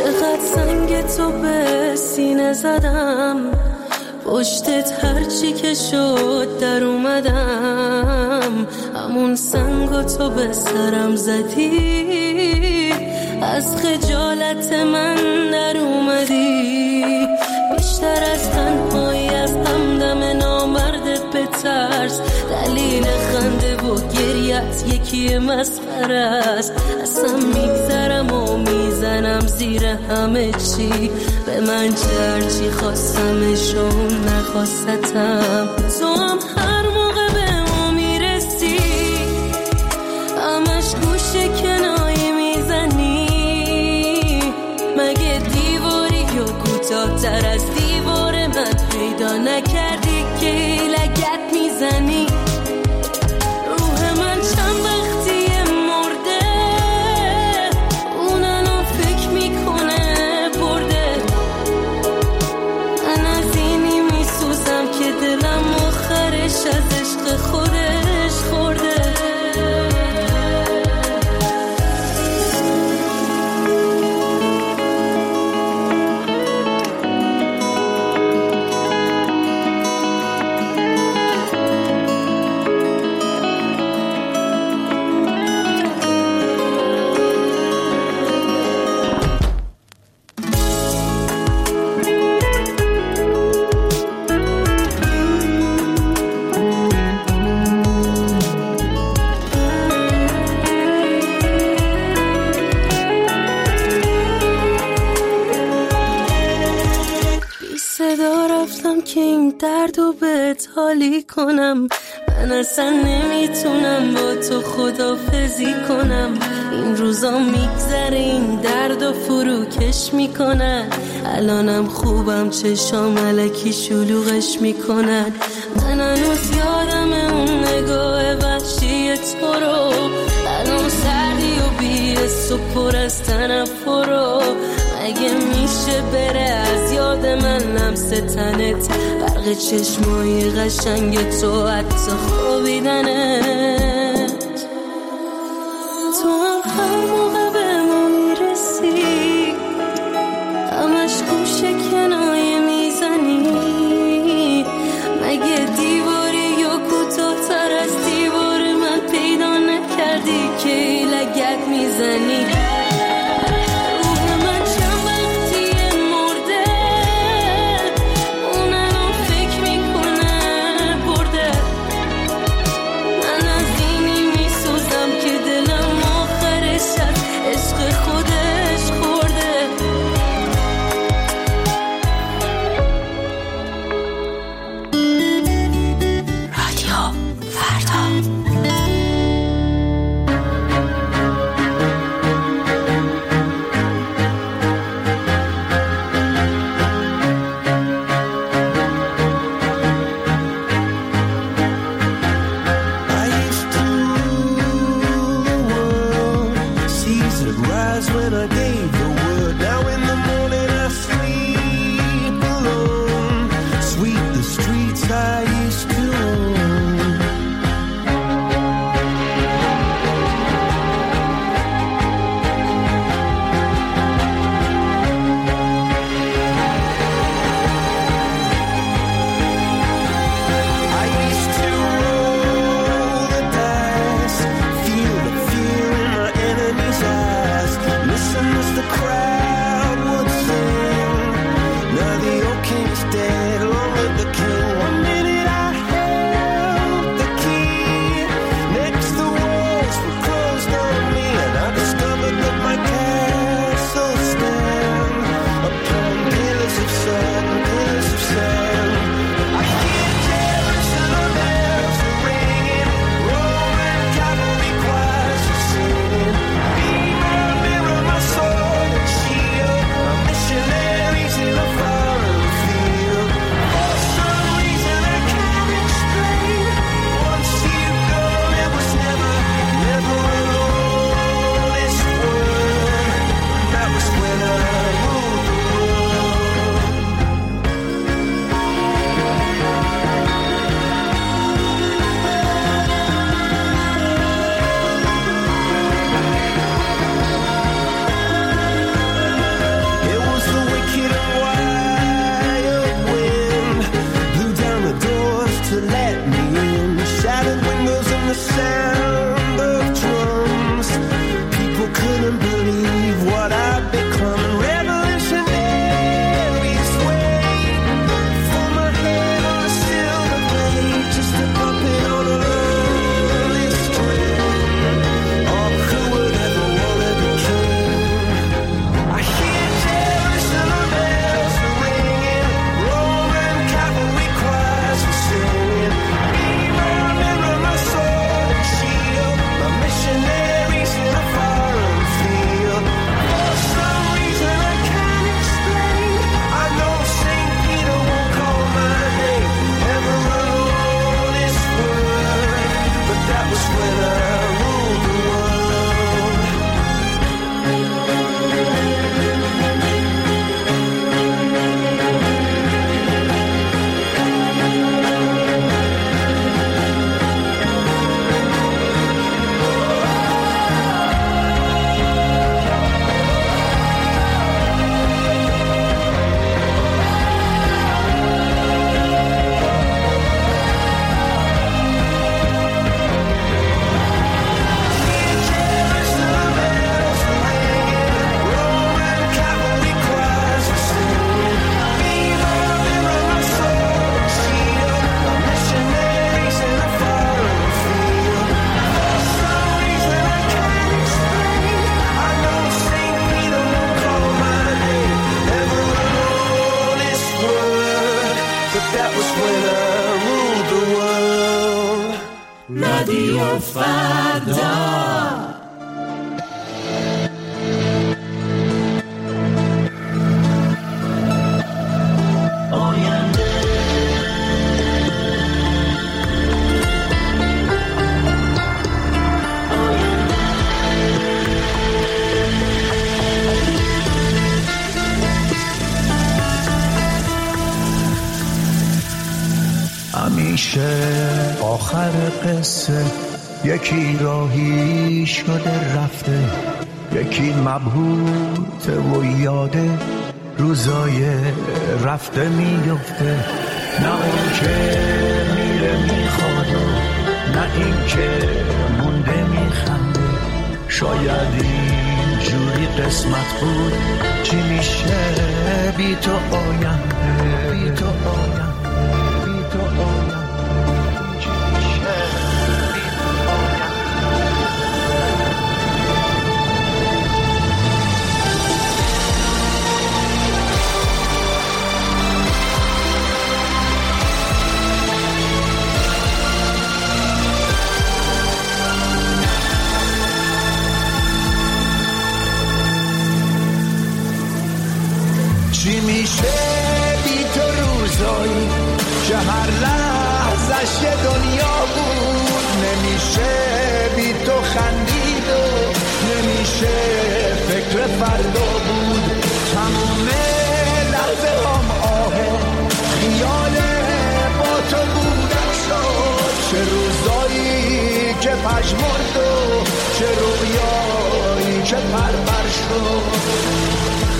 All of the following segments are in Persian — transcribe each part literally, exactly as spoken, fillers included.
چقدر سنگ تو به سینه زدم، پشتت هرچی که شد در اومدم، همون سنگو تو به سرم زدی، از خجالت من در اومدی، بیشتر از تنهایی از همدم نامردت بترس، دلیل خنده و گریت یکی مسخره است، اصلا میگذرم و میزنم زیر همه چی، به من چه هرچی خواستمشون نخواستم، تو هم هر موقع به ما میرسی همش گوشه کنایی میزنی، مگه دیواری یا کوتاه‌تر از دیوار من پیدا نکردی که لگت میزنی، روح من چند وقتیه مرده، اون الان فکر میکنه برده، من از اینی میسوزم که دلم آخرش از عشق خودش خورده. صدا رفتم که این دردو بهت حالی کنم، من اصلا نمیتونم با تو خدافزی کنم، این روزا میگذره این دردو فروکش میکنن، الانم خوبم چشام الکی شلوغش میکنن، من هنوز یادم اون نگاه وحشی تو رو، الان سردی و بی‌حس و پر از تنفر، مگه میشه بره از یاد من لمس تنت، برق چشمای قشنگ تو حتی خوابیدنت، تو هم هر موقع به ما میرسی همش گوشه کنایه میزنی، مگه دیواری یا کوتاه‌تر از دیوار من پیدا نکردی که لگت میزنی، shut رادیو فردا. همیشه آخر قصه یکی راهی شده رفته، یکی مبهوت و یاده روزای رفته میفته. نه اون که میره میخواد و نه این که مونده میخنده. شاید این جوری قسمت بود، چی میشه بی تو آینده، بی تو آینده. چی میشه بی تو روزایی که هر لحظش یه دنیا بود؟ نمیشه بی تو خندید و نمیشه فکر فردا بود. تمام لحظه هم آه خیال با تو بودم شد. چه روزایی که پژمرد و چه رویایی که پرپر شد.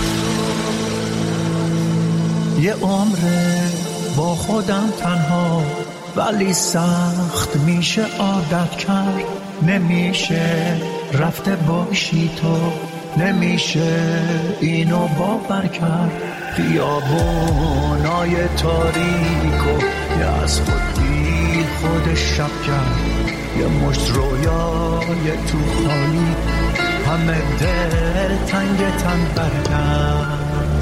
یه عمره با خودم تنها، ولی سخت میشه عادت کرد. نمیشه رفته باشی تو، نمیشه اینو باور کرد. خیابونای تاریک و یه از خود بی خود شب کرد. یه مشت رویای تو خالی، همه دل تنگ تن برگرد.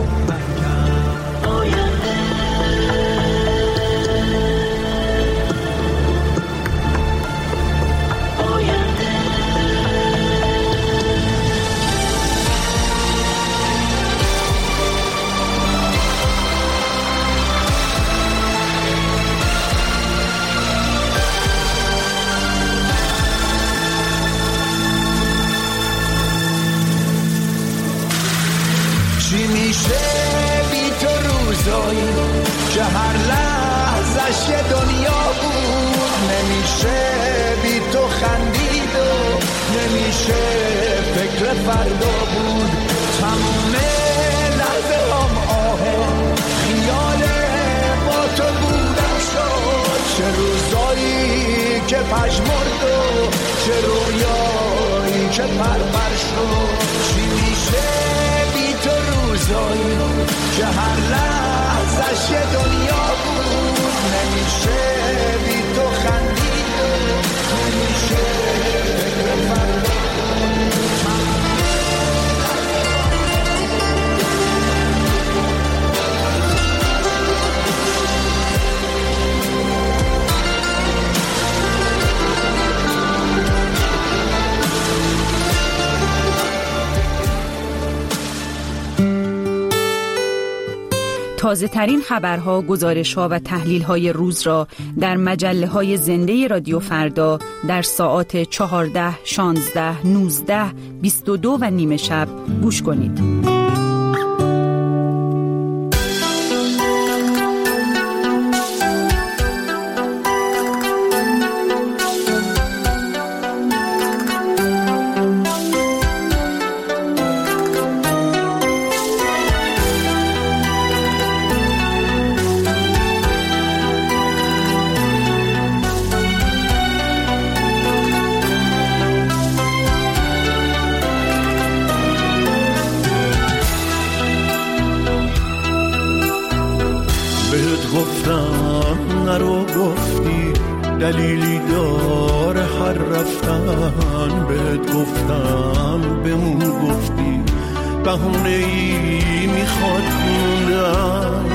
چی میشه بی تو روزایی که هر لحظش یه دنیا بود؟ نمیشه بی تو خندید و نمیشه فکر فردا بود. تمام لحظه هم آه خیال با تو بودم شد. چه روزایی که پژمرد و چه رویایی که پرپر شد. چی میشه روزایی که هر لحظش یه دنیا بود؟ نمیشه بی تو خندید و نمیشه فکر فردا. تازه ترین خبرها، گزارش‌ها و تحلیل‌های روز را در مجله‌های زنده رادیو فردا در ساعات چهارده، شانزده، نوزده، بیست و دو و نیمه شب گوش کنید. گفتم نرو، گفتی دلیلی داره هر رفتن. بهت گفتم بمون، گفتی بهونه ای میخواد موندن.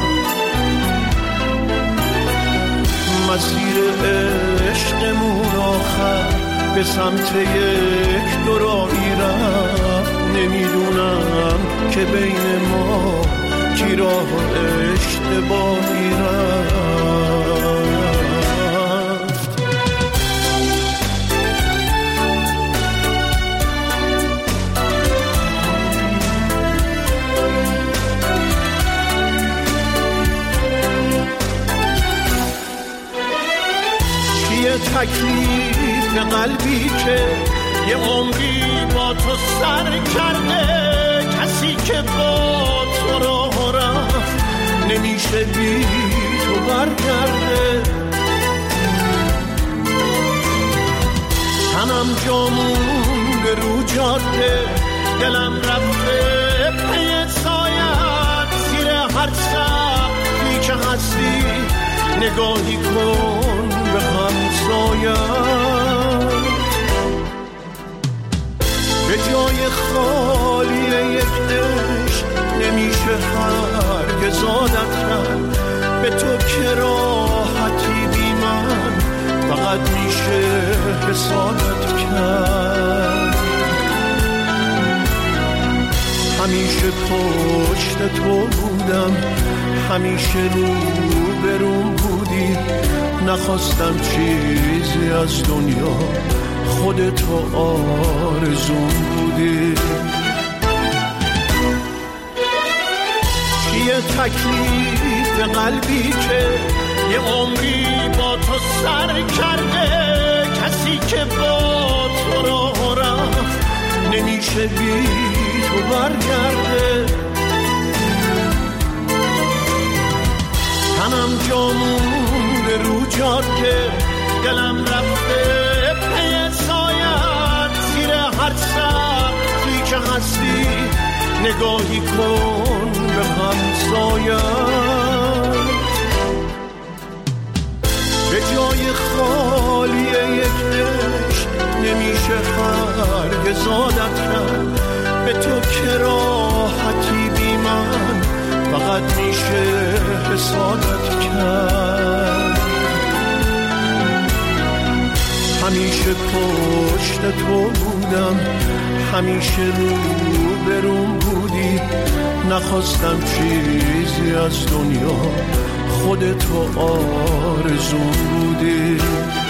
مسیر عشقمون آخر به سمت یک دورایی رفت. نمیدونم که بین ما کی راه اشتباهی رفت. چیه تکلیف قلبی که یه عمری با تو سر کرده؟ کسی که با تو راه رفت نمیشه بی تو برگرده. تنم جامون به رو جاده، دلم رفته پی سایت. زیر هر سقفی که هستی نگاهی کن به همسایت. به جای خالی یک عشق نمیشه هرگز عادت کرد. به تو که راحتی بی من فقط میشه حسادت کرد. همیشه پشت تو بودم، همیشه رو بروم بودی. نخواستم چیزی از دنیا، خودتو آرزوم بودی. چیه تکلیف قلبی که یه عمری با تو سر کرده؟ کسی که با تو راه رفت نمیشه بی تو برگرده. تنم جامون به رو جاده، دلم رفته پی سایت. زیر هر سقفی که هستی نگاهی کن به همسایت. به جای خالی یک عشق نمیشه هرگز عادت کرد. به تو که راحتی بی من فقط میشه حسادت کرد. همیشه پشت تو بودم، همیشه رو بروم بودی. نخواستم چیزی از دنیا، خودتو آرزوم بودی.